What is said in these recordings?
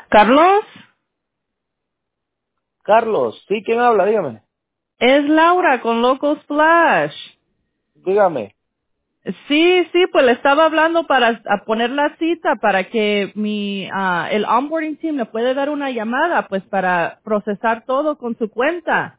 Carlos, Carlos, ¿sí? ¿Quién habla? Dígame. es Laura con Locos Flash. Dígame. Sí, sí, pues le estaba hablando para poner la cita para que el onboarding team le puede dar una llamada, pues para procesar todo con su cuenta.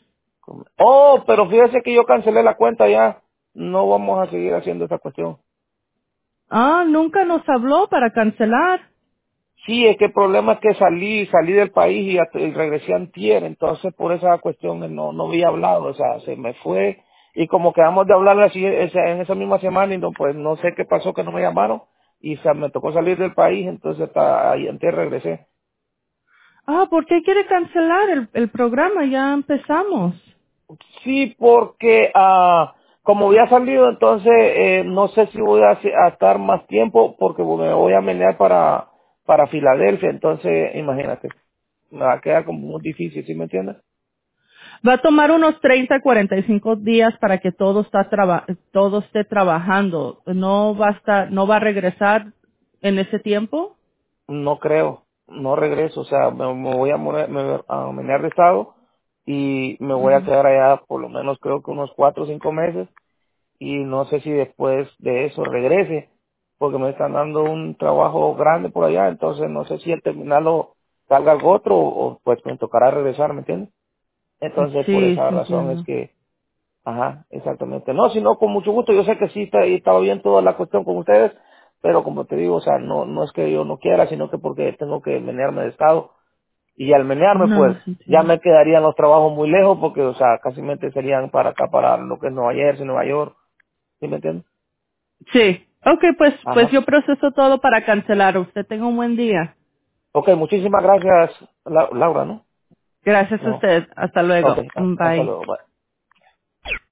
Oh, pero fíjese que yo cancelé la cuenta ya. No vamos a seguir haciendo esa cuestión. Ah, nunca nos habló para cancelar. Sí, es que el problema es que salí del país y regresé antier, entonces por esa cuestión no había hablado, o sea, se me fue y como quedamos de hablar así en esa misma semana y no, pues no sé qué pasó que no me llamaron y me tocó salir del país, entonces ahí antier regresé. Ah, ¿por qué quiere cancelar el programa? Ya empezamos. Sí, porque como había salido, entonces no sé si voy a estar más tiempo porque me voy a menear para Filadelfia, entonces imagínate, me va a quedar como muy difícil, ¿sí me entiendes? Va a tomar unos 30, 45 días para que todo esté trabajando. No va a regresar en ese tiempo. No creo, no regreso, o sea, me voy a menear de estado y me voy a Ujú. quedar allá por lo menos creo que unos 4 o 5 meses y no sé si después de eso regrese, porque me están dando un trabajo grande por allá, entonces no sé si al terminarlo salga algo otro o pues me tocará regresar, ¿me entiendes? Entonces por Sí, esa sí razón es entiendo. que, ajá, exactamente. No, sino con mucho gusto, yo sé que sí estaba bien toda la cuestión con ustedes, pero como te digo, o sea, no es que yo no quiera, sino que porque tengo que menearme de estado y al menearme pues No, sí ya entiendo. me quedarían los trabajos muy lejos porque, o sea, casi serían para acá, para lo que es Nueva Jersey, Nueva York, ¿sí me entiendes? Sí. Ok, pues Ajá. yo proceso todo para cancelar. Usted tenga un buen día. Ok, muchísimas gracias, Laura, ¿no? Gracias a No. usted. Hasta Ok, luego. hasta Bye. luego. Bye.